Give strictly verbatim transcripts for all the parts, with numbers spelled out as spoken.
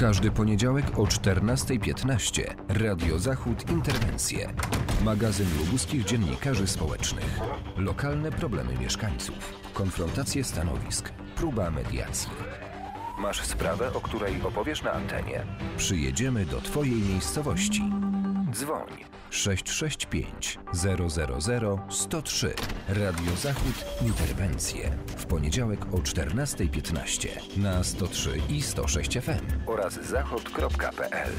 każdy poniedziałek o czternasta piętnaście Radio Zachód Interwencje. Magazyn lubuskich dziennikarzy społecznych. Lokalne problemy mieszkańców. Konfrontacje stanowisk. Próba mediacji. Masz sprawę, o której opowiesz na antenie? Przyjedziemy do Twojej miejscowości. Dzwoń sześć sześć pięć zero zero zero sto trzy. Radio Zachód Interwencje. W poniedziałek o czternasta piętnaście na sto trzy i sto sześć F M oraz zachód kropka p l.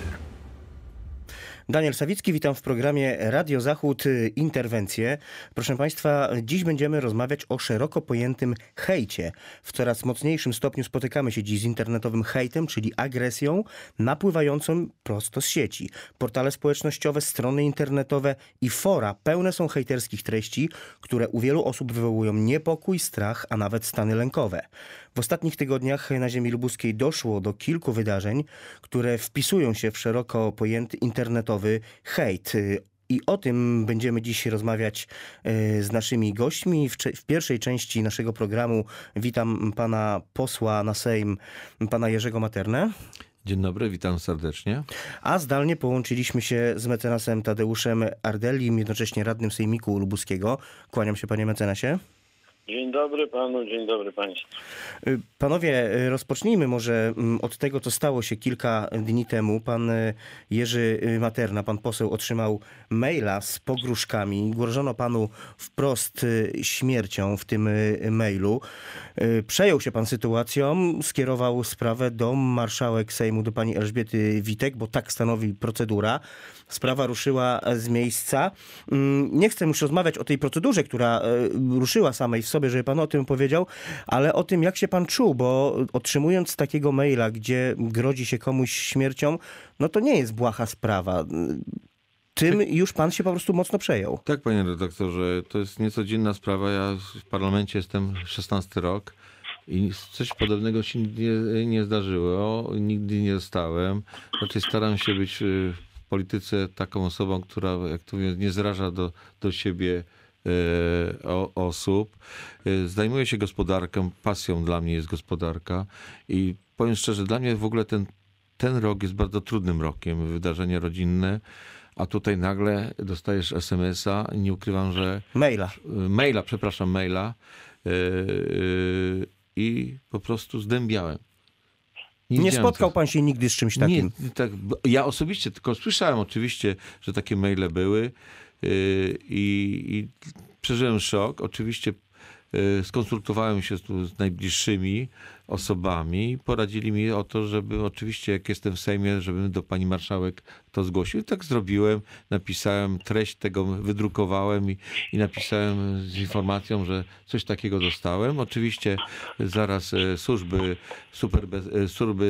Daniel Sawicki, witam w programie Radio Zachód Interwencje. Proszę Państwa, dziś będziemy rozmawiać o szeroko pojętym hejcie. W coraz mocniejszym stopniu spotykamy się dziś z internetowym hejtem, czyli agresją napływającą prosto z sieci. Portale społecznościowe, strony internetowe i fora pełne są hejterskich treści, które u wielu osób wywołują niepokój, strach, a nawet stany lękowe. W ostatnich tygodniach na ziemi lubuskiej doszło do kilku wydarzeń, które wpisują się w szeroko pojęty internetowy hejt. I o tym będziemy dziś rozmawiać z naszymi gośćmi. W, w pierwszej części naszego programu witam pana posła na Sejm, pana Jerzego Maternę. Dzień dobry, witam serdecznie. A zdalnie połączyliśmy się z mecenasem Tadeuszem Ardelim, jednocześnie radnym Sejmiku Lubuskiego. Kłaniam się, panie mecenasie. Dzień dobry panu, dzień dobry państwu. Panowie, rozpocznijmy może od tego, co stało się kilka dni temu. Pan Jerzy Materna, pan poseł, otrzymał maila z pogróżkami. Grożono panu wprost śmiercią w tym mailu. Przejął się pan sytuacją, skierował sprawę do marszałek Sejmu, do pani Elżbiety Witek, bo tak stanowi procedura. Sprawa ruszyła z miejsca. Nie chcę już rozmawiać o tej procedurze, która ruszyła samej w sobie, żeby pan o tym powiedział, ale o tym, jak się pan czuł, bo otrzymując takiego maila, gdzie grozi się komuś śmiercią, no to nie jest błaha sprawa. Tym już pan się po prostu mocno przejął. Tak, panie redaktorze, to jest niecodzienna sprawa. Ja w parlamencie jestem szesnasty rok i coś podobnego się nie, nie zdarzyło. Nigdy nie zostałem. Raczej staram się być w polityce taką osobą, która, jak to mówię, nie zraża do, do siebie e, o, osób. E, zajmuję się gospodarką, pasją dla mnie jest gospodarka i powiem szczerze, dla mnie w ogóle ten, ten rok jest bardzo trudnym rokiem, wydarzenia rodzinne, a tutaj nagle dostajesz es em es a i nie ukrywam, że... Maila. Maila, przepraszam, maila e, e, i po prostu zdębiałem. Nie, nie spotkał pan się nigdy z czymś takim? Nie, tak, ja osobiście tylko słyszałem oczywiście, że takie maile były yy, i, i przeżyłem szok. Oczywiście yy, skonsultowałem się tu z najbliższymi osobami. Poradzili mi o to, żeby oczywiście jak jestem w Sejmie, żebym do pani marszałek to zgłosił. I tak zrobiłem. Napisałem treść tego, wydrukowałem i, i napisałem z informacją, że coś takiego dostałem. Oczywiście zaraz e, służby, superbe, e, służby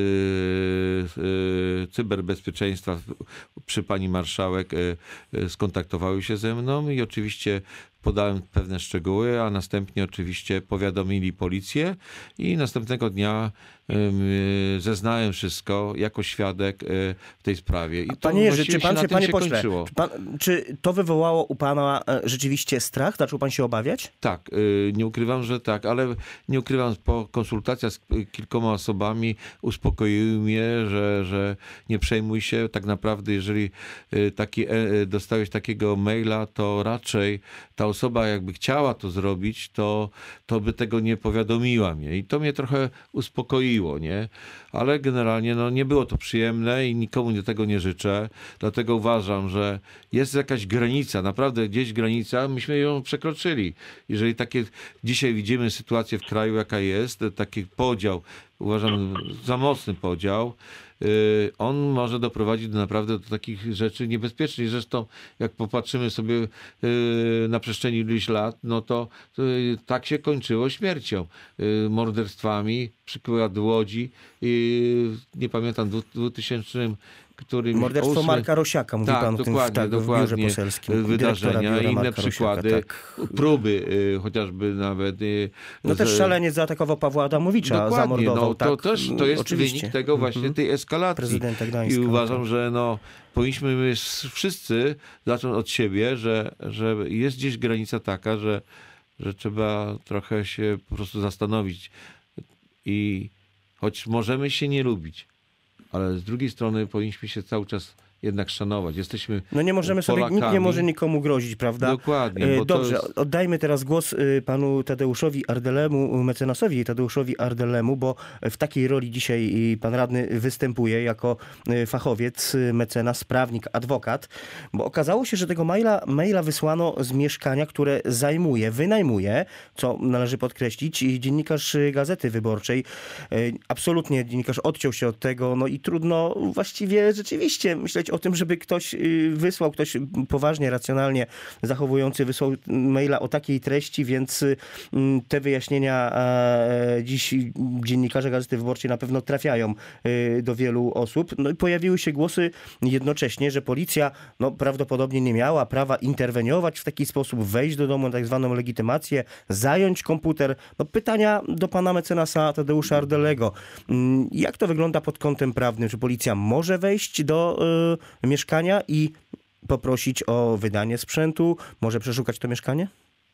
e, cyberbezpieczeństwa przy pani marszałek e, e, skontaktowały się ze mną i oczywiście podałem pewne szczegóły, a następnie oczywiście powiadomili policję i następnego dnia y, zeznałem wszystko jako świadek y, w tej sprawie. I to panie Jerzy, czy pan się, panie się pośle, czy, pan, czy to wywołało u pana e, rzeczywiście strach? Zaczął pan się obawiać? Tak, y, nie ukrywam, że tak, ale nie ukrywam, po konsultacjach z kilkoma osobami uspokoiły mnie, że, że nie przejmuj się. Tak naprawdę, jeżeli y, taki, y, dostałeś takiego maila, to raczej ta osoba jakby chciała to zrobić, to, to by tego nie powiadomiła mnie. I to mnie trochę uspokoiło, nie? Ale generalnie no, nie było to przyjemne i nikomu tego nie życzę. Dlatego uważam, że jest jakaś granica, naprawdę gdzieś granica, myśmy ją przekroczyli. Jeżeli takie dzisiaj widzimy sytuację w kraju, jaka jest, taki podział, uważam za mocny podział, on może doprowadzić do naprawdę do takich rzeczy niebezpiecznych. Zresztą jak popatrzymy sobie na przestrzeni iluś lat, no to tak się kończyło śmiercią. Morderstwami, przykład Łodzi, nie pamiętam, w dwutysięcznym którym morderstwo ósmy... Marka Rosiaka, mówi tak, pan o tym w, tak, w biurze poselskim. Wydarzenia, inne Marka przykłady, Rosiaka, tak. próby y, chociażby nawet... Y, no z... też szaleniec zaatakował Pawła Adamowicza, dokładnie, zamordował. No, tak, to też to jest oczywiście. wynik tego właśnie, mm-hmm. tej eskalacji. Prezydenta Gdańska. I uważam, że no, powinniśmy my wszyscy zacząć od siebie, że, że jest gdzieś granica taka, że, że trzeba trochę się po prostu zastanowić. I choć możemy się nie lubić, ale z drugiej strony powinniśmy się cały czas jednak szanować. Jesteśmy No nie możemy sobie, Polakami. nikt nie może nikomu grozić, prawda? Dokładnie. Bo Dobrze, to jest... oddajmy teraz głos panu Tadeuszowi Ardelemu, mecenasowi Tadeuszowi Ardelemu, bo w takiej roli dzisiaj pan radny występuje jako fachowiec, mecenas, prawnik, adwokat, bo okazało się, że tego maila, maila wysłano z mieszkania, które zajmuje, wynajmuje, co należy podkreślić, dziennikarz Gazety Wyborczej. Absolutnie dziennikarz odciął się od tego, no i trudno właściwie rzeczywiście myśleć o tym, żeby ktoś wysłał, ktoś poważnie, racjonalnie zachowujący wysłał maila o takiej treści, więc te wyjaśnienia dziś dziennikarze Gazety Wyborczej na pewno trafiają do wielu osób. No i pojawiły się głosy jednocześnie, że policja no, prawdopodobnie nie miała prawa interweniować w taki sposób, wejść do domu na tak zwaną legitymację, zająć komputer. No, pytania do pana mecenasa Tadeusza Ardelego. Jak to wygląda pod kątem prawnym? Czy policja może wejść do y, mieszkania i poprosić o wydanie sprzętu? Może przeszukać to mieszkanie?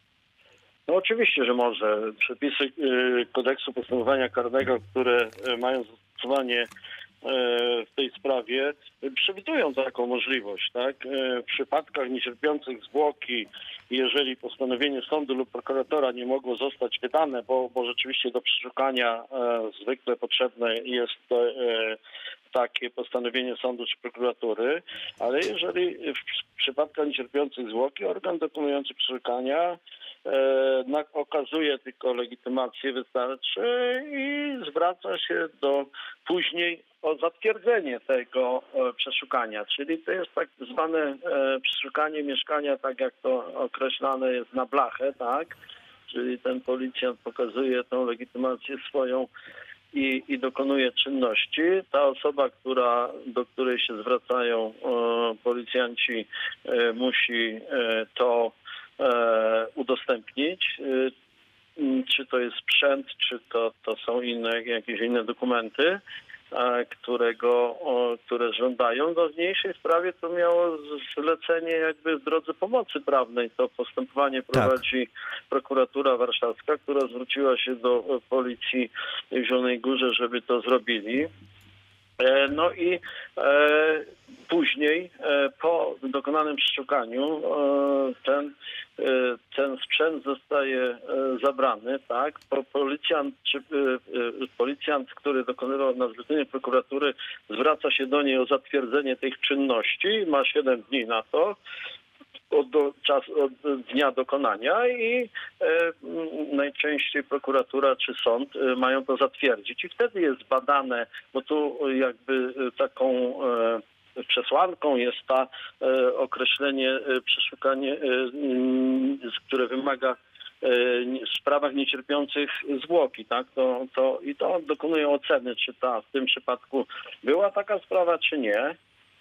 No oczywiście, że może. Przepisy y, kodeksu postępowania karnego, które y, mają zastosowanie w tej sprawie, przewidują taką możliwość, tak? W przypadkach niecierpiących zwłoki, jeżeli postanowienie sądu lub prokuratora nie mogło zostać wydane, bo, bo rzeczywiście do przeszukania e, zwykle potrzebne jest to, e, takie postanowienie sądu czy prokuratury, ale jeżeli w przypadkach niecierpiących zwłoki organ dokonujący przeszukania e, na, okazuje tylko legitymację, wystarczy i zwraca się do później o zatwierdzenie tego e, przeszukania, czyli to jest tak zwane e, przeszukanie mieszkania, tak jak to określane jest na blachę, tak? Czyli ten policjant pokazuje tą legitymację swoją i, i dokonuje czynności. Ta osoba, która, do której się zwracają e, policjanci, e, musi e, to e, udostępnić. E, czy to jest sprzęt, czy to, to są inne, jakieś inne dokumenty, którego, które żądają. W ważniejszej sprawie to miało zlecenie jakby w drodze pomocy prawnej. To postępowanie prowadzi tak. prokuratura warszawska, która zwróciła się do policji w Zielonej Górze, żeby to zrobili. No i e, później e, po dokonanym przeszukaniu e, ten, e, ten sprzęt zostaje e, zabrany, tak? Po, policjant, czy, e, policjant, który dokonywał na zlecenie prokuratury, zwraca się do niej o zatwierdzenie tych czynności, ma siedem dni na to. Od, do, czas, od dnia dokonania i e, najczęściej prokuratura czy sąd e, mają to zatwierdzić i wtedy jest badane, bo tu jakby taką e, przesłanką jest ta e, określenie, e, przeszukanie, e, m, które wymaga w sprawach niecierpiących zwłoki, tak? To, to, i to dokonuje oceny, czy ta w tym przypadku była taka sprawa, czy nie.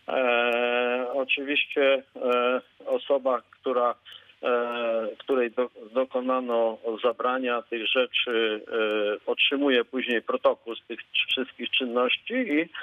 E, oczywiście e, osoba, która, e, której do, dokonano zabrania tych rzeczy, e, otrzymuje później protokół z tych wszystkich czynności, i, e,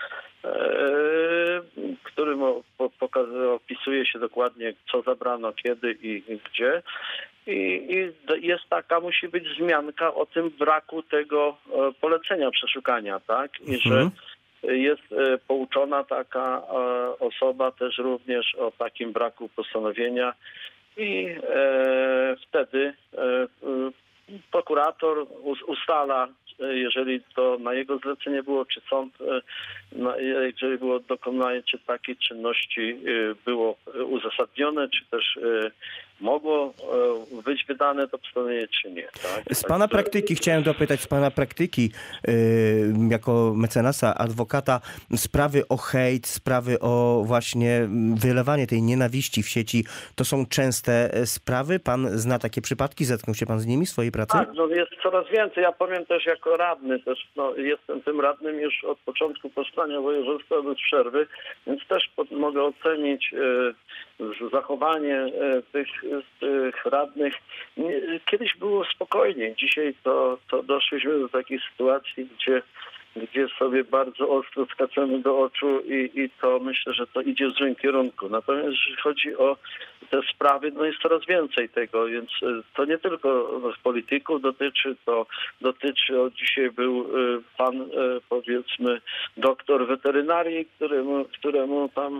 którym pokazuje, opisuje się dokładnie, co zabrano, kiedy i, i gdzie. I, I jest taka, musi być wzmianka o tym braku tego e, polecenia przeszukania, tak? I że jest pouczona taka osoba też również o takim braku postanowienia i e, wtedy e, prokurator ustala, jeżeli to na jego zlecenie było, czy sąd, e, jeżeli było dokonanie, czy takiej czynności e, było uzasadnione, czy też e, mogło być wydane to postanowienie, czy nie. Tak? Z pana praktyki, chciałem dopytać, z pana praktyki yy, jako mecenasa, adwokata, sprawy o hejt, sprawy o właśnie wylewanie tej nienawiści w sieci, to są częste sprawy? Pan zna takie przypadki? Zetknął się pan z nimi w swojej pracy? Tak, no jest coraz więcej. Ja powiem też jako radny, też no, jestem tym radnym już od początku powstania województwa bez przerwy, więc też pod, mogę ocenić yy, zachowanie yy, tych tych radnych. Kiedyś było spokojniej. Dzisiaj to, to doszliśmy do takiej sytuacji, gdzie gdzie sobie bardzo ostro skaczemy do oczu i, i to myślę, że to idzie w złym kierunku. Natomiast jeżeli chodzi o te sprawy, no jest coraz więcej tego, więc to nie tylko polityków dotyczy, to dotyczy, o dzisiaj był pan, powiedzmy, doktor weterynarii, któremu, któremu tam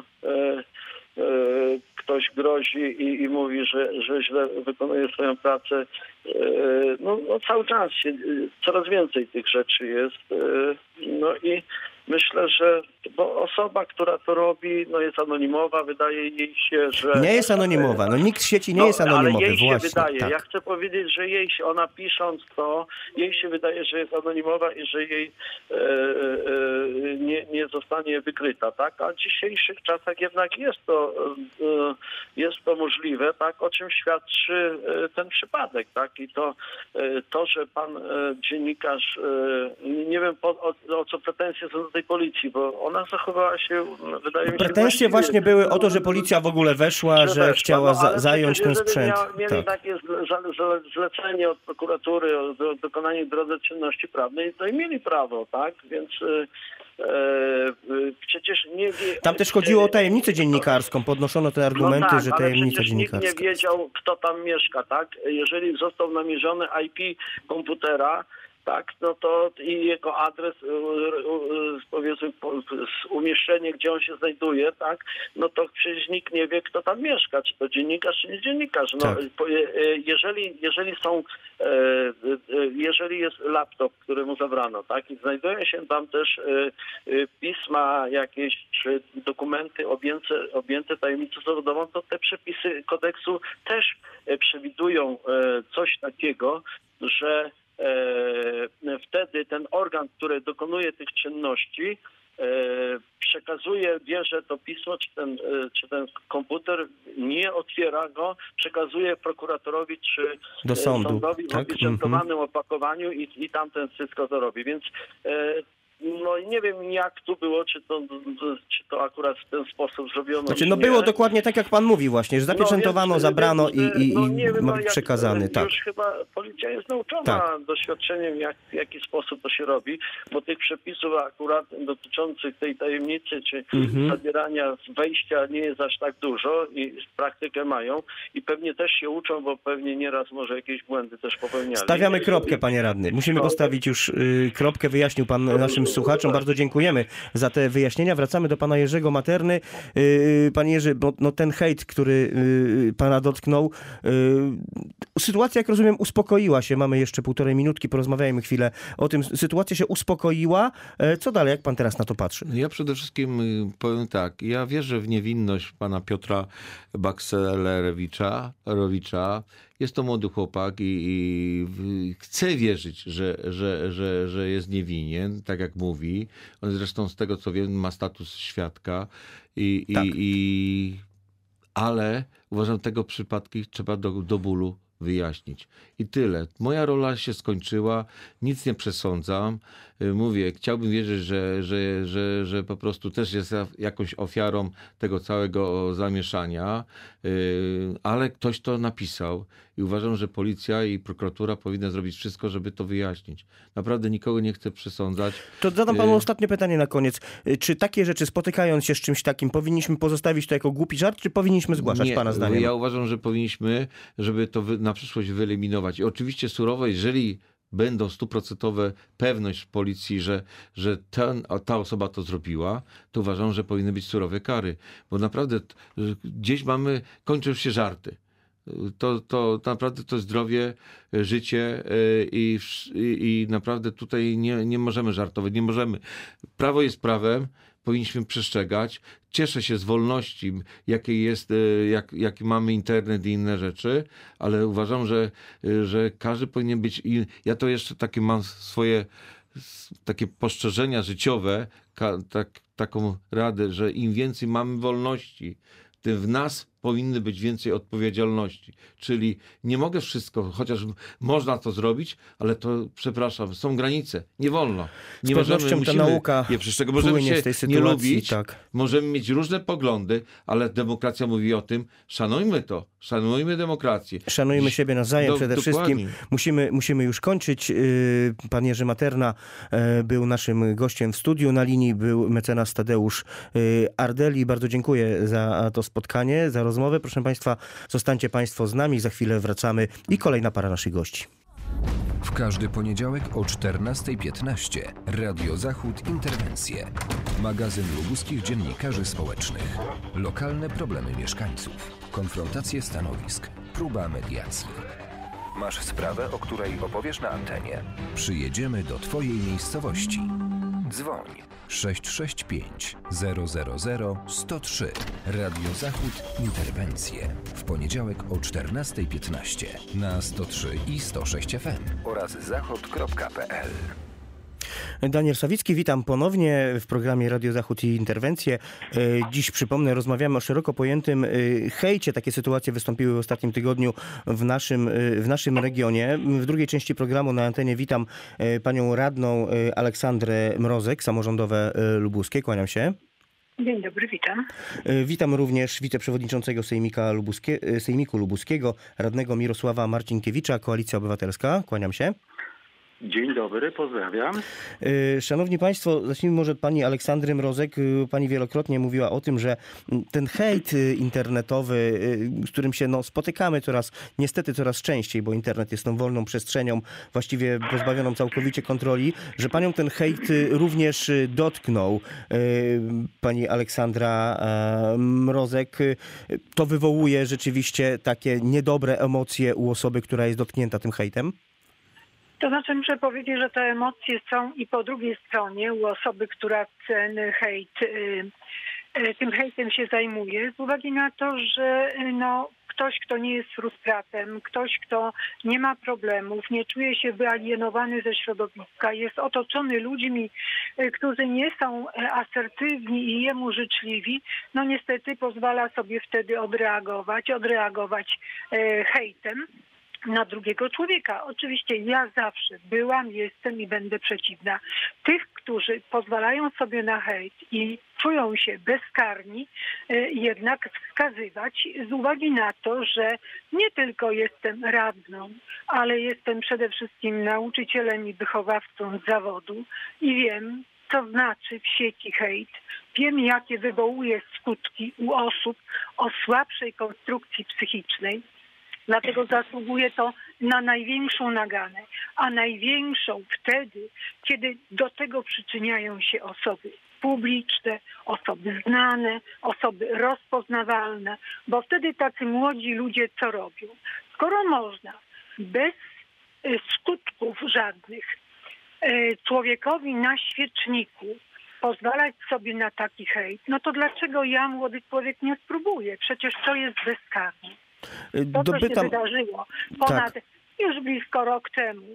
ktoś grozi i, i mówi, że, że źle wykonuje swoją pracę. No, no cały czas się, coraz więcej tych rzeczy jest. No i myślę, że bo osoba, która to robi, no jest anonimowa, wydaje jej się, że... Nie jest anonimowa, no nikt z sieci nie no, jest anonimowy, ale jej właśnie. się wydaje, tak. ja chcę powiedzieć, że jej się, ona pisząc to, jej się wydaje, że jest anonimowa i że jej e, e, nie, nie zostanie wykryta, tak? A w dzisiejszych czasach jednak jest to, e, jest to możliwe, tak? O czym świadczy e, ten przypadek, tak? I to, e, to że pan e, dziennikarz, e, nie wiem po, o, o co pretensje są do tej policji, bo ona zachowała się, wydaje mi się... Pretensje właściwie. właśnie były o to, że policja w ogóle weszła, że, Że weszła, chciała no, za, ale zająć ten przecież jeżeli sprzęt. Mia, mieli Tak. takie zle, zle, zlecenie od prokuratury o do, dokonanie w drodze czynności prawnej, to i mieli prawo, tak? Więc e, e, przecież nie wie... Tam też chodziło o tajemnicę dziennikarską, podnoszono te argumenty, no tak, że ale tajemnica przecież nikt dziennikarska. nie wiedział, kto tam mieszka, tak? Jeżeli został namierzony I P komputera, tak, no to i jego adres, powiedzmy, umieszczenie, gdzie on się znajduje, tak, no to przecież nikt nie wie, kto tam mieszka, czy to dziennikarz, czy nie dziennikarz. No, tak. jeżeli, jeżeli są, jeżeli jest laptop, który mu zabrano, tak, i znajdują się tam też pisma jakieś, czy dokumenty objęte, objęte tajemnicą zawodową, to te przepisy kodeksu też przewidują coś takiego, że E, wtedy ten organ, który dokonuje tych czynności, e, przekazuje, bierze to pismo, czy ten, e, czy ten komputer, nie otwiera go, przekazuje prokuratorowi, czy do sądu, sądowi w tak? opieczętowanym mm-hmm. opakowaniu i, i tamten wszystko to robi. Więc e, no nie wiem, jak tu było, czy to, czy to akurat w ten sposób zrobiono. Znaczy, no było dokładnie tak, jak pan mówi właśnie, że zapieczętowano, no, więc, zabrano więc, i, i, no, i nie wiem, ma no, być jak, przekazany. Tak. Już chyba policja jest nauczona tak. doświadczeniem, jak, w jaki sposób to się robi, bo tych przepisów akurat dotyczących tej tajemnicy, czy mhm. zabierania wejścia nie jest aż tak dużo i praktykę mają i pewnie też się uczą, bo pewnie nieraz może jakieś błędy też popełniali. Stawiamy kropkę, panie radny. Musimy postawić już y, kropkę. Wyjaśnił pan naszym słuchaczom. Bardzo dziękujemy za te wyjaśnienia. Wracamy do pana Jerzego Materny. Yy, panie Jerzy, bo no, ten hejt, który yy, pana dotknął, yy, sytuacja, jak rozumiem, uspokoiła się. Mamy jeszcze półtorej minutki, porozmawiajmy chwilę o tym. Sytuacja się uspokoiła. Yy, co dalej? Jak pan teraz na to patrzy? Ja przede wszystkim powiem tak. Ja wierzę w niewinność pana Piotra Bakselerewicza. Rowicza. Jest to młody chłopak i, i chce wierzyć, że, że, że, że jest niewinien, tak jak mówi. On zresztą z tego, co wiem, ma status świadka. I, tak. i, i, ale uważam, tego przypadki trzeba do, do bólu wyjaśnić. I tyle. Moja rola się skończyła, nic nie przesądzam. Mówię, chciałbym wierzyć, że, że, że, że po prostu też jest jakąś ofiarą tego całego zamieszania, ale ktoś to napisał i uważam, że policja i prokuratura powinna zrobić wszystko, żeby to wyjaśnić. Naprawdę nikogo nie chcę przesądzać. To zadam panu ostatnie pytanie na koniec. Czy takie rzeczy, spotykając się z czymś takim, powinniśmy pozostawić to jako głupi żart, czy powinniśmy zgłaszać, nie, pana zdaniem? Ja uważam, że powinniśmy, żeby to na przyszłość wyeliminować. I oczywiście surowo, jeżeli będą stuprocentowe pewność policji, że, że ten, ta osoba to zrobiła, to uważam, że powinny być surowe kary. Bo naprawdę gdzieś mamy, kończą się żarty. To, to naprawdę to zdrowie, życie i, i, i naprawdę tutaj nie, nie możemy żartować, nie możemy. Prawo jest prawem, powinniśmy przestrzegać. Cieszę się z wolności, jakiej jest, jak, jaki mamy internet i inne rzeczy, ale uważam, że, że każdy powinien być... I ja to jeszcze takie mam swoje takie postrzeżenia życiowe, ka, tak, taką radę, że im więcej mamy wolności, tym w nas powinny być więcej odpowiedzialności. Czyli nie mogę wszystko, chociaż można to zrobić, ale to, przepraszam, są granice. Nie wolno. Nie z pewnością możemy, ta nauka je przestrzegać. Możemy się z tej sytuacji, nie lubić, tak. możemy mieć różne poglądy, ale demokracja mówi o tym, szanujmy to, szanujmy demokrację. Szanujmy siebie nawzajem Do, przede dokładnie. wszystkim. Musimy, musimy już kończyć. Pan Jerzy Materna był naszym gościem w studiu. Na linii był mecenas Tadeusz Ardeli. Bardzo dziękuję za to spotkanie, za rozmowę. Proszę Państwa, zostańcie Państwo z nami. Za chwilę wracamy i kolejna para naszych gości. W każdy poniedziałek o czternasta piętnaście Radio Zachód Interwencje. Magazyn lubuskich dziennikarzy społecznych. Lokalne problemy mieszkańców. Konfrontacje stanowisk. Próba mediacji. Masz sprawę, o której opowiesz na antenie? Przyjedziemy do Twojej miejscowości. Dzwoń sześć sześć pięć zero zero zero sto trzy. Radio Zachód Interwencje. W poniedziałek o czternasta piętnaście na sto trzy i sto sześć F M oraz zachód kropka p l. Daniel Sawicki, witam ponownie w programie Radio Zachód i Interwencje. Dziś, przypomnę, rozmawiamy o szeroko pojętym hejcie. Takie sytuacje wystąpiły w ostatnim tygodniu w naszym, w naszym regionie. W drugiej części programu na antenie witam panią radną Aleksandrę Mrozek, samorządowe lubuskie. Kłaniam się. Dzień dobry, witam. Witam również wiceprzewodniczącego Sejmika Lubuskie, Sejmiku Lubuskiego, radnego Mirosława Marcinkiewicza, Koalicja Obywatelska. Kłaniam się. Dzień dobry, pozdrawiam. Szanowni Państwo, zacznijmy może od pani Aleksandry Mrozek. Pani wielokrotnie mówiła o tym, że ten hejt internetowy, z którym się no, spotykamy coraz, niestety coraz częściej, bo internet jest tą wolną przestrzenią, właściwie pozbawioną całkowicie kontroli, że panią ten hejt również dotknął. Pani Aleksandra Mrozek, to wywołuje rzeczywiście takie niedobre emocje u osoby, która jest dotknięta tym hejtem? To znaczy muszę powiedzieć, że te emocje są i po drugiej stronie u osoby, która ten hejt, tym hejtem się zajmuje, z uwagi na to, że no, ktoś, kto nie jest frustratem, ktoś, kto nie ma problemów, nie czuje się wyalienowany ze środowiska, jest otoczony ludźmi, którzy nie są asertywni i jemu życzliwi, no niestety pozwala sobie wtedy odreagować, odreagować hejtem na drugiego człowieka. Oczywiście ja zawsze byłam, jestem i będę przeciwna tych, którzy pozwalają sobie na hejt i czują się bezkarni, jednak wskazywać z uwagi na to, że nie tylko jestem radną, ale jestem przede wszystkim nauczycielem i wychowawcą z zawodu i wiem, co znaczy w sieci hejt. Wiem, jakie wywołuje skutki u osób o słabszej konstrukcji psychicznej. Dlatego zasługuje to na największą naganę, a największą wtedy, kiedy do tego przyczyniają się osoby publiczne, osoby znane, osoby rozpoznawalne, bo wtedy tacy młodzi ludzie co robią? Skoro można bez skutków żadnych człowiekowi na świeczniku pozwalać sobie na taki hejt, no to dlaczego ja, młody człowiek, nie spróbuję? Przecież to jest bezkarne. To, co się wydarzyło ponad tak. już blisko rok temu,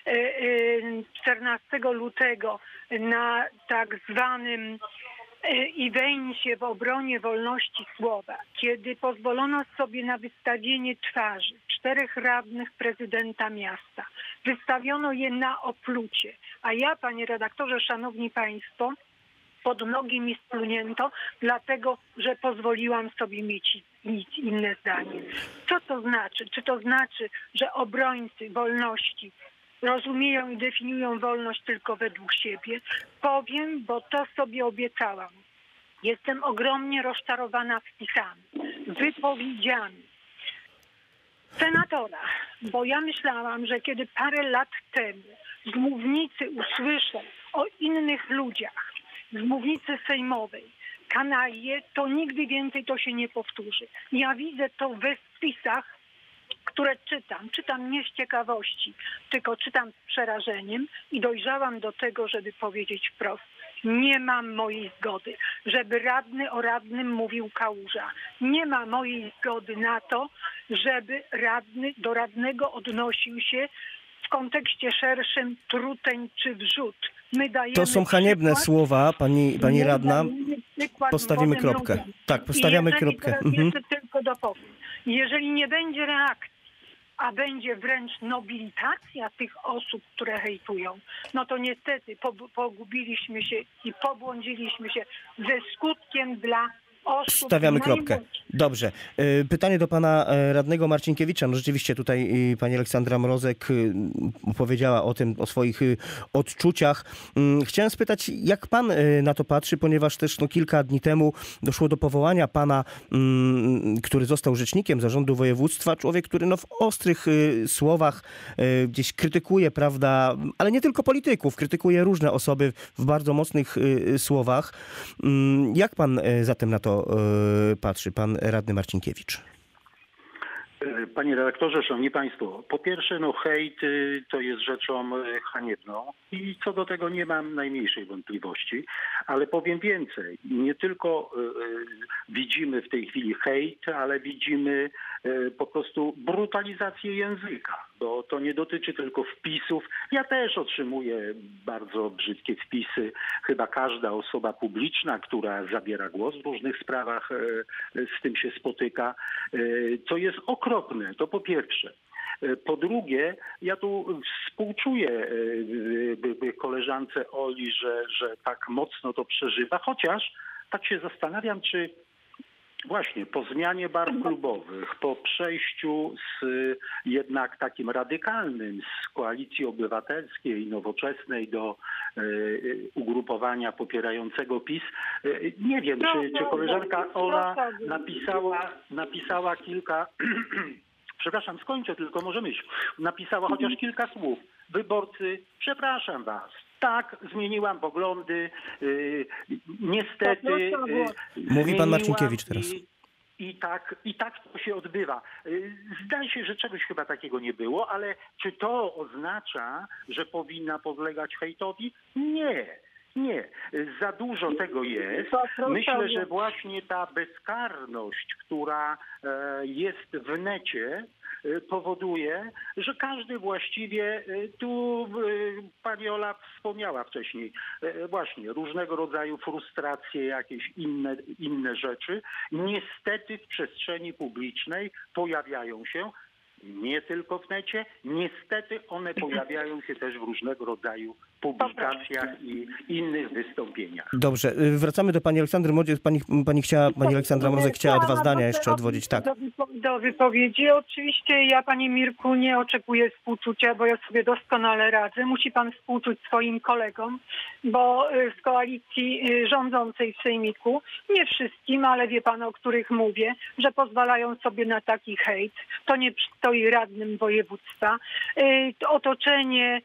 czternastego lutego, na tak zwanym evencie w obronie wolności słowa, kiedy pozwolono sobie na wystawienie twarzy czterech radnych prezydenta miasta. Wystawiono je na oplucie. A ja, panie redaktorze, szanowni państwo, pod nogi mi splunięto, dlatego, że pozwoliłam sobie mieć, mieć inne zdanie. Co to znaczy? Czy to znaczy, że obrońcy wolności rozumieją i definiują wolność tylko według siebie? Powiem, bo to sobie obiecałam. Jestem ogromnie rozczarowana wpisami, wypowiedziami senatora, bo ja myślałam, że kiedy parę lat temu z mównicy usłyszę o innych ludziach, z mównicy sejmowej, kanaje, to nigdy więcej to się nie powtórzy. Ja widzę to we wpisach, które czytam. Czytam nie z ciekawości, tylko czytam z przerażeniem i dojrzałam do tego, żeby powiedzieć wprost. Nie mam mojej zgody, żeby radny o radnym mówił kałuża. Nie ma mojej zgody na to, żeby radny do radnego odnosił się w kontekście szerszym truteń czy wrzut. My dajemy to są haniebne przykład, słowa, pani, pani radna. Postawimy kropkę. ludziom. Tak, postawiamy I kropkę. teraz Mhm. jeszcze tylko dopowiem. Jeżeli nie będzie reakcji, a będzie wręcz nobilitacja tych osób, które hejtują, no to niestety pogubiliśmy się i pobłądziliśmy się ze skutkiem dla osób. Stawiamy kropkę. Dobrze. Pytanie do pana radnego Marcinkiewicza. No rzeczywiście tutaj pani Aleksandra Mrozek opowiedziała o tym, o swoich odczuciach. Chciałem spytać, jak pan na to patrzy, ponieważ też no, kilka dni temu doszło do powołania pana, który został rzecznikiem zarządu województwa. Człowiek, który no, w ostrych słowach gdzieś krytykuje, prawda, ale nie tylko polityków, krytykuje różne osoby w bardzo mocnych słowach. Jak pan zatem na to patrzy, pan radny Marcinkiewicz? Panie redaktorze, szanowni państwo, po pierwsze, no hejt to jest rzeczą haniebną i co do tego nie mam najmniejszej wątpliwości, ale powiem więcej. Nie tylko widzimy w tej chwili hejt, ale widzimy po prostu brutalizację języka, bo to nie dotyczy tylko wpisów. Ja też otrzymuję bardzo brzydkie wpisy. Chyba każda osoba publiczna, która zabiera głos w różnych sprawach, z tym się spotyka, co jest okropne, to po pierwsze. Po drugie, ja tu współczuję koleżance Oli, że, że tak mocno to przeżywa, chociaż tak się zastanawiam, czy właśnie po zmianie barw klubowych, po przejściu z jednak takim radykalnym z Koalicji Obywatelskiej i Nowoczesnej do y, ugrupowania popierającego PiS, y, nie wiem, czy, czy koleżanka Ola napisała, napisała kilka... Przepraszam, skończę, tylko może myśl. Napisała chociaż kilka słów. Wyborcy, przepraszam was. Tak, zmieniłam poglądy. Yy, niestety... Yy, Mówi pan Marcinkiewicz teraz. I, i, tak, I tak to się odbywa. Yy, zdaje się, że czegoś chyba takiego nie było, ale czy to oznacza, że powinna podlegać hejtowi? Nie. Nie, za dużo tego jest. Myślę, że właśnie ta bezkarność, która jest w necie, powoduje, że każdy właściwie, tu pani Ola wspomniała wcześniej, właśnie różnego rodzaju frustracje, jakieś inne, inne rzeczy, niestety w przestrzeni publicznej pojawiają się. Nie tylko w necie, niestety one pojawiają się też w różnego rodzaju publikacjach i innych wystąpieniach. Dobrze, wracamy do pani Aleksandry Mrozek. Pani, pani, chciała, pani Aleksandra Mrozek chciała dwa zdania jeszcze odwodzić. Tak. Do, do wypowiedzi. Oczywiście ja, panie Mirku, nie oczekuję współczucia, bo ja sobie doskonale radzę. Musi pan współczuć swoim kolegom, bo z koalicji rządzącej w Sejmiku, nie wszystkim, ale wie pan, o których mówię, że pozwalają sobie na taki hejt. To nie przystoi radnym województwa. Otoczenie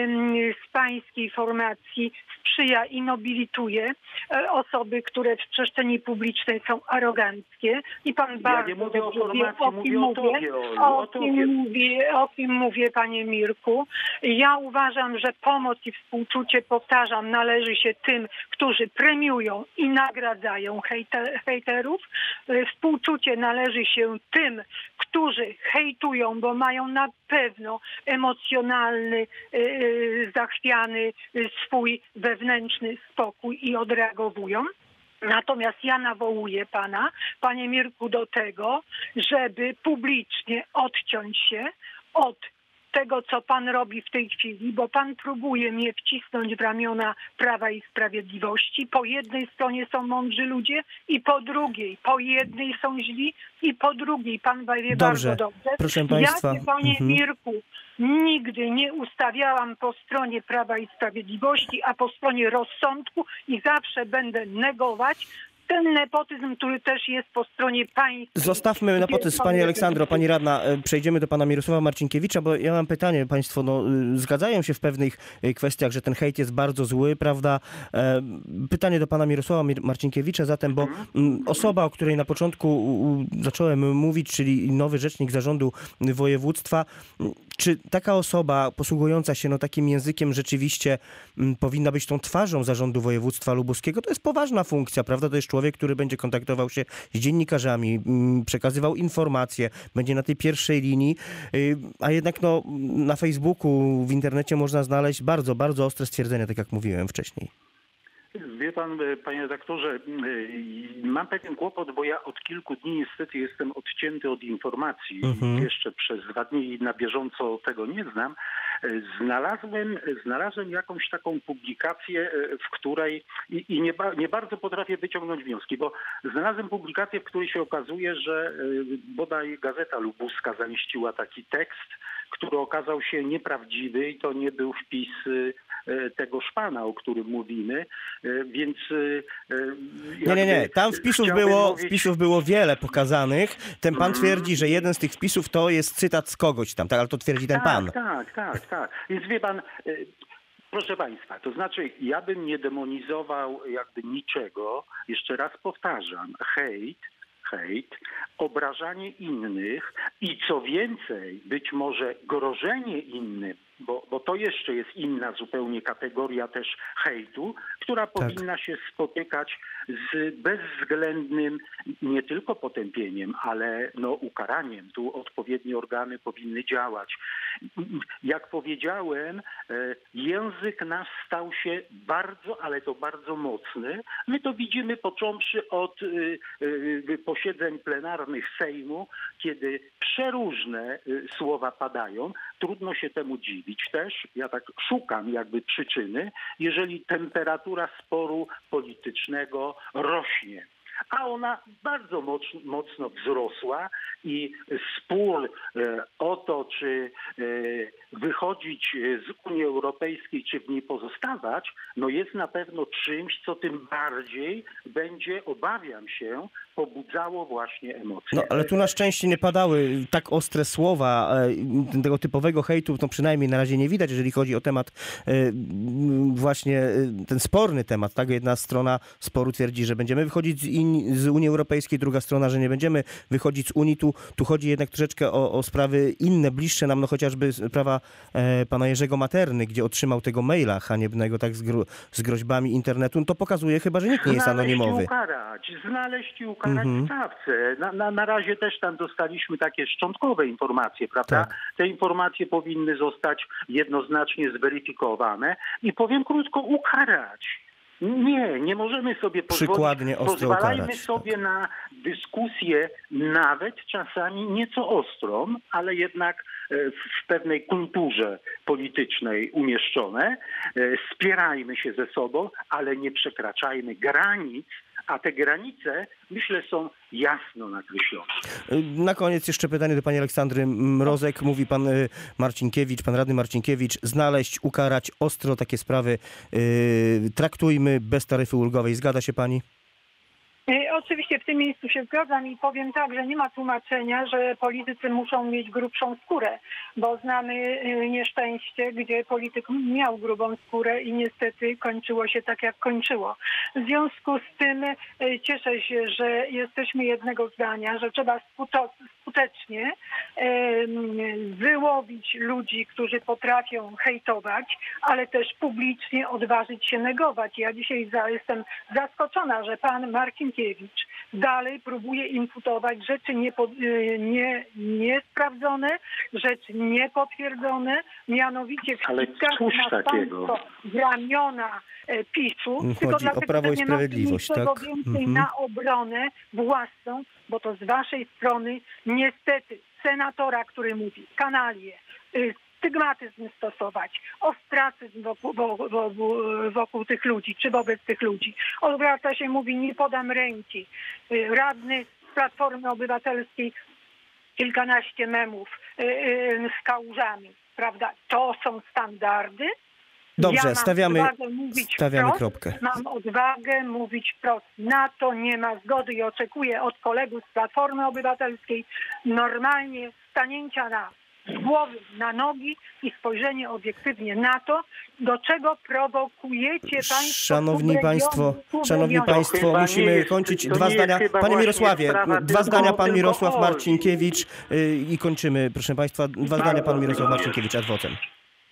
z pańskiej formacji sprzyja i nobilituje osoby, które w przestrzeni publicznej są aroganckie. I pan ja bardzo nie mówię o formacji, wie, o kim mówię o tobie, Olu, o, o tobie. kim mówię, o kim mówię, panie Mirku. Ja uważam, że pomoc i współczucie, powtarzam, należy się tym, którzy premiują i nagradzają hejter, hejterów. Współczucie należy się tym, którzy hejtują, bo mają na pewno emocjonalny, yy, zachwiany yy, swój wewnętrzny spokój i odreagowują. Natomiast ja nawołuję pana, panie Mirku, do tego, żeby publicznie odciąć się od tego, co pan robi w tej chwili, bo pan próbuje mnie wcisnąć w ramiona Prawa i Sprawiedliwości. Po jednej stronie są mądrzy ludzie i po drugiej, po jednej są źli i po drugiej. Pan wie dobrze. bardzo dobrze. Proszę państwa. Ja się, panie mhm. Mirku, nigdy nie ustawiałam po stronie Prawa i Sprawiedliwości, a po stronie rozsądku i zawsze będę negować ten nepotyzm, który też jest po stronie państwa. Zostawmy nepotyzm, pani Aleksandro, pani radna. Przejdziemy do pana Mirosława Marcinkiewicza, bo ja mam pytanie. Państwo no, zgadzają się w pewnych kwestiach, że ten hejt jest bardzo zły, prawda? Pytanie do pana Mirosława Marcinkiewicza zatem, bo osoba, o której na początku zacząłem mówić, czyli nowy rzecznik zarządu województwa, czy taka osoba posługująca się no, takim językiem rzeczywiście powinna być tą twarzą zarządu województwa lubuskiego? To jest poważna funkcja, prawda? To jest człowiek, który będzie kontaktował się z dziennikarzami, przekazywał informacje, będzie na tej pierwszej linii, a jednak no, na Facebooku, w internecie można znaleźć bardzo, bardzo ostre stwierdzenia, tak jak mówiłem wcześniej. Wie pan, panie redaktorze, mam pewien kłopot, bo ja od kilku dni niestety jestem odcięty od informacji. Mhm. Jeszcze przez dwa dni na bieżąco tego nie znam. Znalazłem, znalazłem jakąś taką publikację, w której i, i nie, ba, nie bardzo potrafię wyciągnąć wnioski, bo znalazłem publikację, w której się okazuje, że bodaj Gazeta Lubuska zamieściła taki tekst, który okazał się nieprawdziwy i to nie był wpis tego szpana, o którym mówimy, więc... Nie, nie, nie. Tam wpisów było, mówić... wpisów było wiele pokazanych. Ten pan twierdzi, że jeden z tych wpisów to jest cytat z kogoś tam, tak? Ale to twierdzi ten tak, pan. Tak, tak, tak. Więc wie pan... Proszę państwa, to znaczy ja bym nie demonizował jakby niczego. Jeszcze raz powtarzam, hejt, hejt, obrażanie innych i co więcej, być może grożenie innym, bo, bo to jeszcze jest inna zupełnie kategoria też hejtu, która tak. powinna się spotykać z bezwzględnym nie tylko potępieniem, ale no, ukaraniem. Tu odpowiednie organy powinny działać. Jak powiedziałem, język nasz stał się bardzo, ale to bardzo mocny. My to widzimy począwszy od posiedzeń plenarnych Sejmu, kiedy przeróżne słowa padają. Trudno się temu dziwić też. Ja tak szukam jakby przyczyny, jeżeli temperatura sporu politycznego rośnie. A ona bardzo mocno, mocno wzrosła i spór o to, czy wychodzić z Unii Europejskiej, czy w niej pozostawać, no jest na pewno czymś, co tym bardziej będzie, obawiam się, pobudzało właśnie emocje. No ale tu na szczęście nie padały tak ostre słowa tego typowego hejtu, to przynajmniej na razie nie widać, jeżeli chodzi o temat właśnie ten sporny temat. Tak? Jedna strona sporu twierdzi, że będziemy wychodzić z, in, z Unii Europejskiej, druga strona, że nie będziemy wychodzić z Unii. Tu, tu chodzi jednak troszeczkę o, o sprawy inne, bliższe nam, no chociażby sprawa e, pana Jerzego Materny, gdzie otrzymał tego maila haniebnego tak z, gro, z groźbami internetu. No to pokazuje chyba, że nikt nie jest anonimowy. Znaleźć i ukarać, znaleźć i ukarać mm-hmm. sprawcę. Na, na, na razie też tam dostaliśmy takie szczątkowe informacje, prawda? Tak. Te informacje powinny zostać jednoznacznie zweryfikowane i powiem krótko, ukarać. Nie, nie możemy sobie pozwolić. Przykładnie ostro Pozwalajmy ukarać, sobie tak. na dyskusję nawet czasami nieco ostrą, ale jednak w pewnej kulturze politycznej umieszczone. Spierajmy się ze sobą, ale nie przekraczajmy granic, a te granice, myślę, są jasno nakreślone. Na koniec jeszcze pytanie do pani Aleksandry Mrozek. Mówi pan Marcinkiewicz, pan radny Marcinkiewicz, znaleźć, ukarać ostro takie sprawy. Yy, traktujmy bez taryfy ulgowej. Zgadza się pani? Oczywiście w tym miejscu się zgadzam i powiem tak, że nie ma tłumaczenia, że politycy muszą mieć grubszą skórę, bo znamy nieszczęście, gdzie polityk miał grubą skórę i niestety kończyło się tak, jak kończyło. W związku z tym cieszę się, że jesteśmy jednego zdania, że trzeba skutecznie wyłowić ludzi, którzy potrafią hejtować, ale też publicznie odważyć się negować. Ja dzisiaj jestem zaskoczona, że pan Marcinkiewicz dalej próbuje imputować rzeczy nie, niesprawdzone, rzeczy niepotwierdzone, mianowicie wciskać na państwo w ramiona PiS-u, Chodzi tylko o dlatego, Prawo że i nie Sprawiedliwość, ma niczego tak? więcej Mhm. na obronę własną, bo to z waszej strony niestety senatora, który mówi kanalie, stygmatyzm stosować, ostracyzm wokół, wokół, wokół tych ludzi, czy wobec tych ludzi. Odwraca się, mówi, nie podam ręki. Radny z Platformy Obywatelskiej, kilkanaście memów z kałużami, prawda? To są standardy. Dobrze, ja stawiamy, stawiamy wprost, kropkę. Mam odwagę mówić wprost. Na to nie ma zgody i oczekuję od kolegów z Platformy Obywatelskiej normalnie stanięcia na głowy, na nogi i spojrzenie obiektywnie na to, do czego prowokujecie państwo. Szanowni Państwo, Szanowni Państwo, musimy jest, kończyć. Dwa zdania. Panie Mirosławie, dwa zdania pan Mirosław Marcinkiewicz yy, i kończymy, proszę Państwa. Dwa zdania pan Mirosław Marcinkiewicz ad vocem.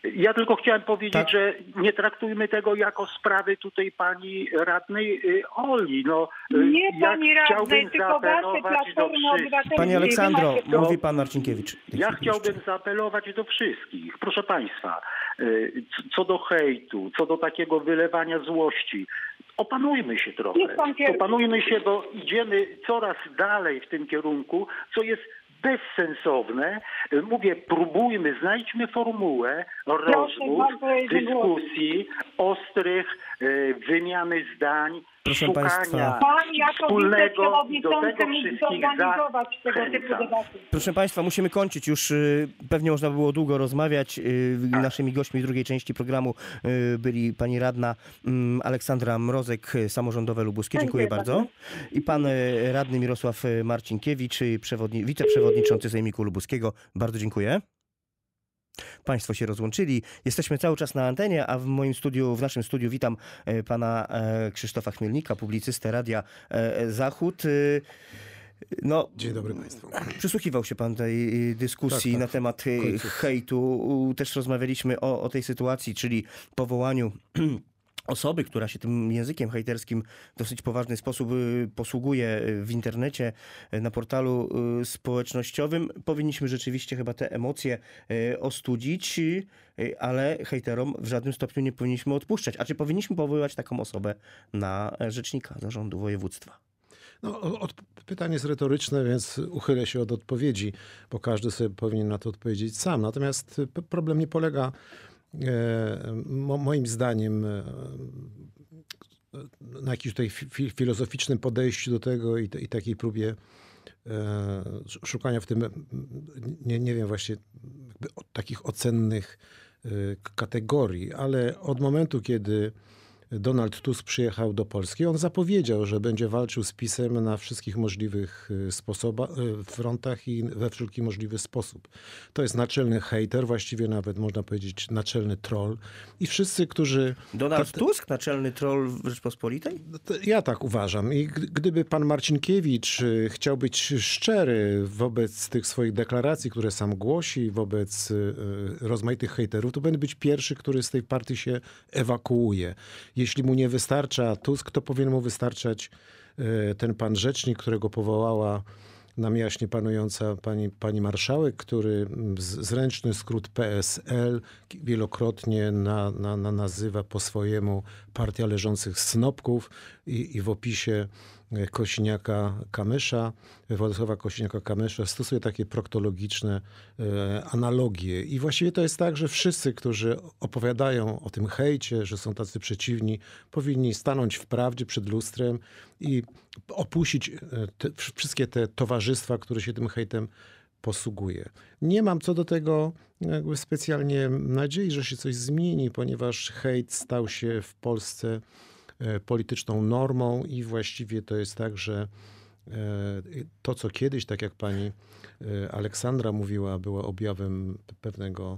Ja tylko chciałem powiedzieć, Tak. że nie traktujmy tego jako sprawy tutaj pani radnej y, Oli. No, y, Nie ja pani radnej, chciałbym tylko wasze zaapelować do Platformy wszystkich. Obywatelskie. Panie Aleksandro, Wy macie- mówi pan Marcinkiewicz. Ja chciałbym zaapelować do wszystkich. Proszę państwa, y, c- co do hejtu, co do takiego wylewania złości, opanujmy się trochę. Niech pan pierwszy. Opanujmy się, bo idziemy coraz dalej w tym kierunku, co jest bezsensowne. Y, Mówię, próbujmy, znajdźmy formułę rozmów, bardzo, żeby było. dyskusji, ostrych, y, wymiany zdań, Proszę szukania państwa. Pan jako wspólnego i do tego wiceprzewodniczący musi wszystkich zorganizować tego typu zachęcam. debaty. Proszę Państwa, musimy kończyć. Już y, pewnie można było długo rozmawiać. Y, naszymi gośćmi drugiej części programu y, byli pani radna mm, Aleksandra Mrozek, y, samorządowe lubuskie. Dziękuję Dziękuję bardzo. I pan y, radny Mirosław y, Marcinkiewicz, y, przewodni- wiceprzewodniczący Sejmiku Lubuskiego. Bardzo dziękuję. Państwo się rozłączyli. Jesteśmy cały czas na antenie, a w moim studiu, w naszym studiu witam e, pana e, Krzysztofa Chmielnika, publicystę Radia e, Zachód. E, No, Dzień dobry Państwu. przysłuchiwał się pan tej y, dyskusji Tak, tak. na temat W y, końcu. hejtu. U, Też rozmawialiśmy o, o tej sytuacji, czyli powołaniu osoby, która się tym językiem hejterskim w dosyć poważny sposób y, posługuje y, w internecie, y, na portalu y, społecznościowym. Powinniśmy rzeczywiście chyba te emocje y, ostudzić, y, y, ale hejterom w żadnym stopniu nie powinniśmy odpuszczać. A czy powinniśmy powoływać taką osobę na e, rzecznika zarządu województwa? No, od, pytanie jest retoryczne, więc uchylę się od odpowiedzi, bo każdy sobie powinien na to odpowiedzieć sam. Natomiast p- problem nie polega e, mo, moim zdaniem e, na jakimś tutaj fi, filozoficznym podejściu do tego i, i takiej próbie e, szukania w tym, nie, nie wiem, właśnie jakby takich ocennych e, kategorii, ale od momentu, kiedy Donald Tusk przyjechał do Polski, on zapowiedział, że będzie walczył z PiS-em na wszystkich możliwych sposobach, frontach i we wszelki możliwy sposób. To jest naczelny hejter, właściwie nawet można powiedzieć naczelny troll. I wszyscy, którzy... Donald Tusk, naczelny troll w Rzeczpospolitej? Ja tak uważam. I gdyby pan Marcinkiewicz chciał być szczery wobec tych swoich deklaracji, które sam głosi, wobec rozmaitych hejterów, to będzie być pierwszy, który z tej partii się ewakuuje. Jeśli mu nie wystarcza Tusk, to powinien mu wystarczać ten pan rzecznik, którego powołała namiaśnie panująca pani, pani marszałek, który zręczny skrót P S L wielokrotnie na, na, na nazywa po swojemu partia leżących snopków i, i w opisie Kosiniaka-Kamysza, Władysława Kosiniaka-Kamysza stosuje takie proktologiczne e, analogie. I właściwie to jest tak, że wszyscy, którzy opowiadają o tym hejcie, że są tacy przeciwni, powinni stanąć w prawdzie przed lustrem i opuścić te, wszystkie te towarzystwa, które się tym hejtem posługuje. Nie mam co do tego jakby specjalnie nadziei, że się coś zmieni, ponieważ hejt stał się w Polsce polityczną normą i właściwie to jest tak, że to, co kiedyś, tak jak pani Aleksandra mówiła, było objawem pewnego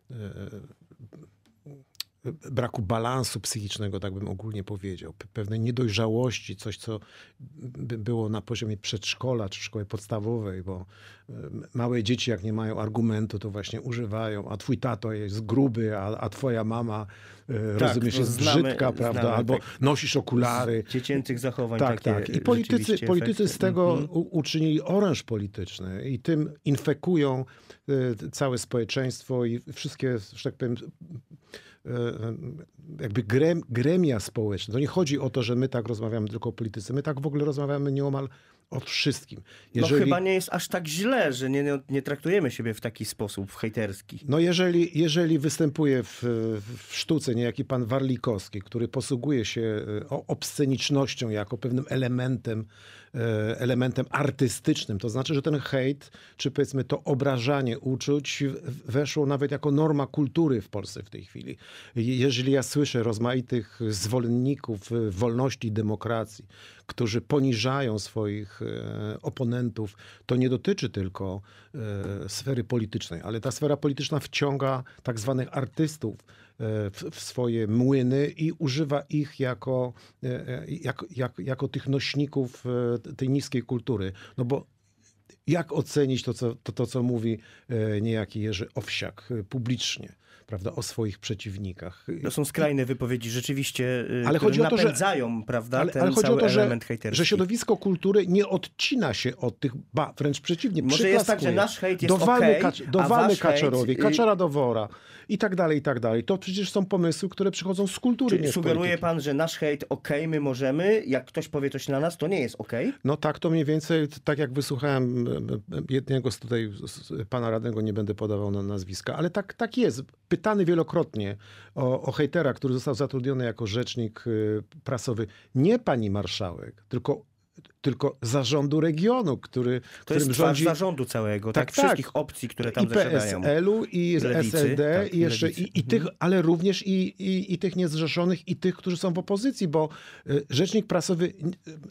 braku balansu psychicznego, tak bym ogólnie powiedział, pewnej niedojrzałości, coś, co by było na poziomie przedszkola czy szkoły podstawowej, bo małe dzieci, jak nie mają argumentu, to właśnie używają, a twój tato jest gruby, a, a twoja mama tak, rozumiesz, jest znamy, brzydka, prawda, znamy, albo tak. nosisz okulary. Z dziecięcych zachowań Tak, takie tak. I politycy, politycy z tego Mhm. u- uczynili oręż polityczny i tym infekują y, całe społeczeństwo i wszystkie, że tak powiem, jakby grem, gremia społeczne. To nie chodzi o to, że my tak rozmawiamy tylko o polityce. My tak w ogóle rozmawiamy nieomal o wszystkim. Jeżeli, No chyba nie jest aż tak źle, że nie, nie, nie traktujemy siebie w taki sposób hejterski. No jeżeli, jeżeli występuje w, w sztuce niejaki pan Warlikowski, który posługuje się o- obscenicznością jako pewnym elementem, e, elementem artystycznym, to znaczy, że ten hejt, czy powiedzmy to obrażanie uczuć w- weszło nawet jako norma kultury w Polsce w tej chwili. Je- Jeżeli ja słyszę rozmaitych zwolenników e, wolności i demokracji, którzy poniżają swoich e, oponentów, to nie dotyczy tylko e, sfery politycznej, ale ta sfera polityczna wciąga tak zwanych artystów e, w, w swoje młyny i używa ich jako, e, jako, jako, jako tych nośników e, tej niskiej kultury. No bo jak ocenić to, co, to, to, co mówi e, niejaki Jerzy Owsiak e, publicznie? prawda, o swoich przeciwnikach. To są skrajne wypowiedzi rzeczywiście, ale które chodzi o to, że, napędzają, prawda, ale, ten ale chodzi cały o to, że, element hejterski. że środowisko kultury nie odcina się od tych, ba, wręcz przeciwnie, może jest tak, że nasz hejt jest dowalmy, okej, kacz, a dowalmy wasz Kaczorowi, hejt... Kaczora do wora i tak dalej, i tak dalej. To przecież są pomysły, które przychodzą z kultury, Czy nie z sugeruje polityki. pan, że nasz hejt okej, my możemy, jak ktoś powie coś na nas, to nie jest okej? No tak, to mniej więcej, tak jak wysłuchałem jednego z tutaj z pana radnego, nie będę podawał na nazwiska, ale tak, tak jest. Pytany wielokrotnie o, o hejtera, który został zatrudniony jako rzecznik y, prasowy, nie pani marszałek, tylko, tylko zarządu regionu, który, To którym jest rządzi... zarządu całego, tak? Tak, tak. Wszystkich opcji, które tam I P S zasiadają. L-u, i z Lewicy, S L D, tak, i jeszcze lewicy. i, i tych, ale również i, i, i tych niezrzeszonych, i tych, którzy są w opozycji, bo y, rzecznik prasowy y,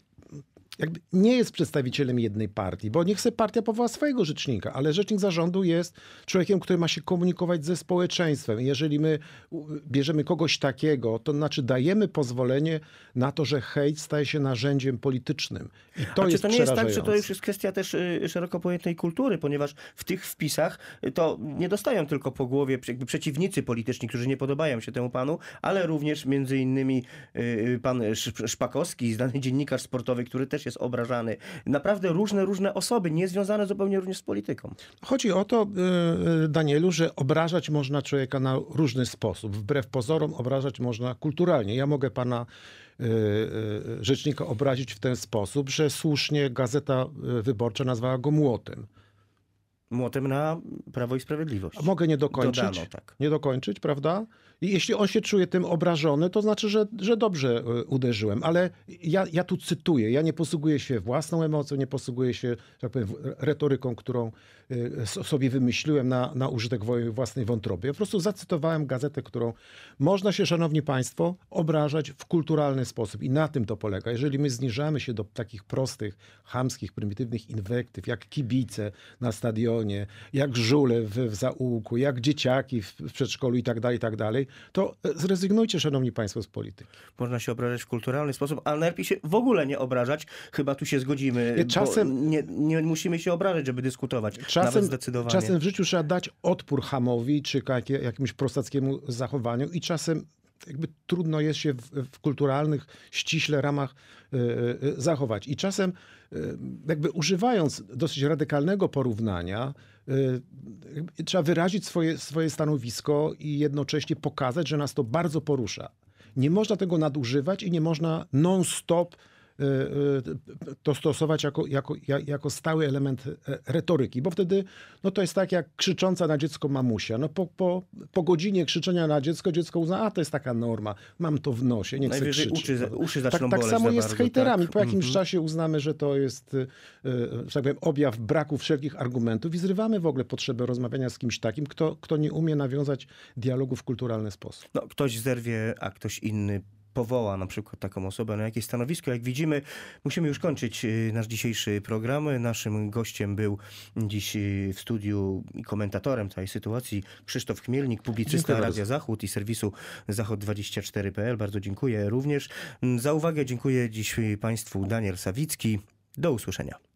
jakby nie jest przedstawicielem jednej partii, bo niech se partia powoła swojego rzecznika, ale rzecznik zarządu jest człowiekiem, który ma się komunikować ze społeczeństwem. I jeżeli my bierzemy kogoś takiego, to znaczy dajemy pozwolenie na to, że hejt staje się narzędziem politycznym. I to A jest czy to nie jest tak, że to przerażające. już jest kwestia też y, szeroko pojętej kultury, ponieważ w tych wpisach y, to nie dostają tylko po głowie jakby przeciwnicy polityczni, którzy nie podobają się temu panu, ale również między innymi y, pan Sz- Szpakowski, znany dziennikarz sportowy, który też jest obrażany. Naprawdę różne, różne osoby, niezwiązane zupełnie również z polityką. Chodzi o to, y, Danielu, że obrażać można człowieka na różny sposób. Wbrew pozorom obrażać można kulturalnie. Ja mogę pana y, y, rzecznika obrazić w ten sposób, że słusznie Gazeta Wyborcza nazwała go młotem. Młotem na Prawo i Sprawiedliwość. A mogę nie dokończyć? Dodano, tak. Nie dokończyć, prawda? I jeśli on się czuje tym obrażony, to znaczy, że, że dobrze y, uderzyłem. Ale ja, ja tu cytuję. Ja nie posługuję się własną emocją, nie posługuję się, że tak powiem, retoryką, którą y, sobie wymyśliłem na, na użytek wo- własnej wątroby. Ja po prostu zacytowałem gazetę, którą można się, szanowni państwo, obrażać w kulturalny sposób. I na tym to polega. Jeżeli my zniżamy się do takich prostych, chamskich, prymitywnych inwektyw, jak kibice na stadionie, jak żule w, w zaułku, jak dzieciaki w, w przedszkolu i tak dalej, i tak dalej, to zrezygnujcie, szanowni państwo, z polityki. Można się obrażać w kulturalny sposób, ale najlepiej się w ogóle nie obrażać. Chyba tu się zgodzimy. Nie, czasem- nie, nie musimy się obrażać, żeby dyskutować. Nawet Czasem, zdecydowanie. czasem w życiu trzeba dać odpór hamowi, czy jakie- jakimś prostackiemu zachowaniu i czasem jakby trudno jest się w, w kulturalnych, ściśle ramach y, y, zachować. I czasem y, jakby używając dosyć radykalnego porównania, y, trzeba wyrazić swoje, swoje stanowisko i jednocześnie pokazać, że nas to bardzo porusza. Nie można tego nadużywać i nie można non-stop y, y, to stosować jako, jako, ja- jako stały element e, retoryki, bo wtedy no to jest tak jak krzycząca na dziecko mamusia. No po, po, po godzinie krzyczenia na dziecko, dziecko uzna, a to jest taka norma, mam to w nosie, niech se Najwyżej krzyczy. uszy, uszy Tak, zaczną tak boleć samo za jest z bardzo, hejterami. tak? Po jakimś Mhm. czasie uznamy, że to jest y, y, że tak powiem, objaw braku wszelkich argumentów i zrywamy w ogóle potrzebę rozmawiania z kimś takim, kto, kto nie umie nawiązać dialogu w kulturalny sposób. No, ktoś zerwie, a ktoś inny powoła na przykład taką osobę na jakieś stanowisko. Jak widzimy, musimy już kończyć y, nasz dzisiejszy program. Naszym gościem był dziś y, w studiu i komentatorem całej sytuacji Krzysztof Chmielnik, publicysta Dziękuję bardzo. Radia Zachód i serwisu zachod dwadzieścia cztery kropka p l. Bardzo dziękuję również. Za uwagę dziękuję dziś Państwu Daniel Sawicki. Do usłyszenia.